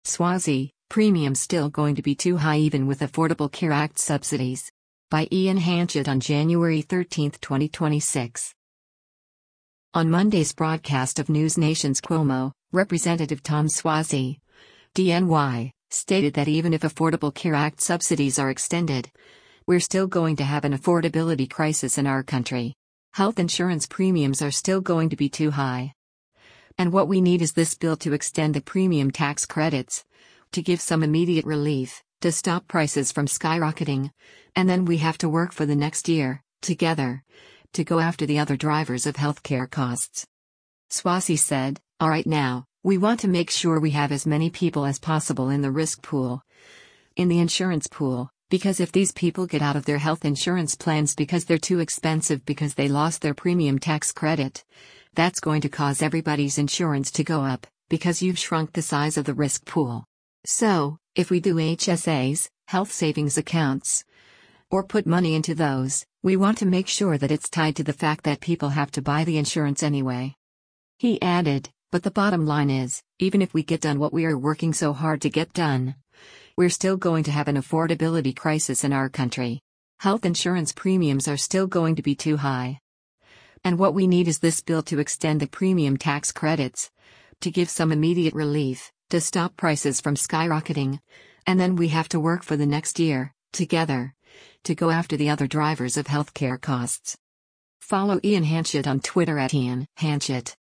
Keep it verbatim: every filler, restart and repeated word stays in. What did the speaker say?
Swazi, premiums still going to be too high even with Affordable Care Act subsidies. By Ian Hanchett on January thirteenth, twenty twenty-six. On Monday's broadcast of News Nation's Cuomo, Representative Tom Swazi, D N Y, stated that even if Affordable Care Act subsidies are extended, we're still going to have an affordability crisis in our country. Health insurance premiums are still going to be too high. And what we need is this bill to extend the premium tax credits, to give some immediate relief, to stop prices from skyrocketing, and then we have to work for the next year, together, to go after the other drivers of healthcare costs. Swazi said, "All right, now, we want to make sure we have as many people as possible in the risk pool, in the insurance pool, because if these people get out of their health insurance plans because they're too expensive because they lost their premium tax credit, that's going to cause everybody's insurance to go up, because you've shrunk the size of the risk pool. So, if we do H S As, health savings accounts, or put money into those, we want to make sure that it's tied to the fact that people have to buy the insurance anyway." He added, "But the bottom line is, even if we get done what we are working so hard to get done, we're still going to have an affordability crisis in our country. Health insurance premiums are still going to be too high. And what we need is this bill to extend the premium tax credits, to give some immediate relief, to stop prices from skyrocketing, and then we have to work for the next year, together, to go after the other drivers of healthcare costs." Follow Ian Hanchett on Twitter at Ian Hanchett.